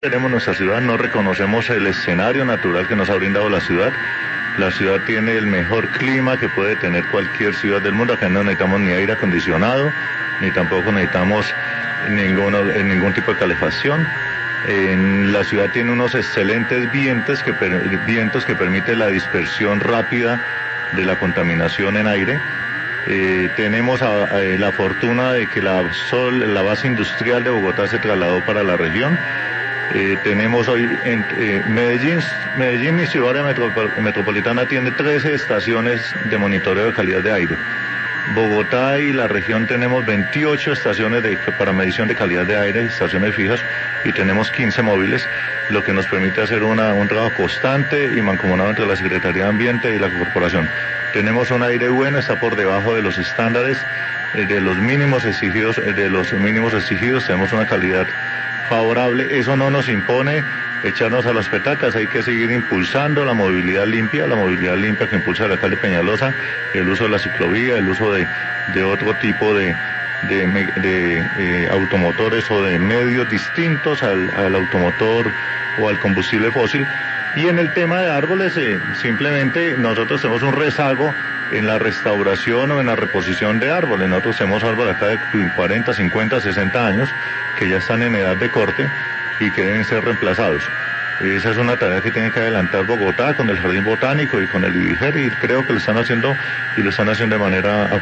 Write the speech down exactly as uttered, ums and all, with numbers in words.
Tenemos nuestra ciudad, no reconocemos el escenario natural que nos ha brindado la ciudad. La ciudad tiene el mejor clima que puede tener cualquier ciudad del mundo. Acá no necesitamos ni aire acondicionado, ni tampoco necesitamos ninguno, ningún tipo de calefacción. En la ciudad tiene unos excelentes vientos que, vientos que permiten la dispersión rápida de la contaminación en aire. Eh, tenemos a, a, la fortuna de que la, sol, la base industrial de Bogotá se trasladó para la región. Eh, tenemos hoy en eh, Medellín, Medellín, mi ciudad metropol metropolitana, tiene trece estaciones de monitoreo de calidad de aire. Bogotá y la región tenemos veintiocho estaciones de, para medición de calidad de aire, estaciones fijas, y tenemos quince móviles, lo que nos permite hacer una, un trabajo constante y mancomunado entre la Secretaría de Ambiente y la corporación. Tenemos un aire bueno, está por debajo de los estándares, eh, de los mínimos exigidos, eh, de los mínimos exigidos, tenemos una calidad favorable. Eso no nos impone echarnos a las petacas, hay que seguir impulsando la movilidad limpia, la movilidad limpia que impulsa el alcalde Peñalosa, el uso de la ciclovía, el uso de, de otro tipo de, de, de eh, automotores o de medios distintos al, al automotor o al combustible fósil. Y en el tema de árboles, eh, simplemente nosotros tenemos un rezago en la restauración o en la reposición de árboles. Nosotros tenemos árboles acá de cuarenta, cincuenta, sesenta años que ya están en edad de corte y que deben ser reemplazados. Esa es una tarea que tiene que adelantar Bogotá con el Jardín Botánico y con el IDIGER, y creo que lo están haciendo y lo están haciendo de manera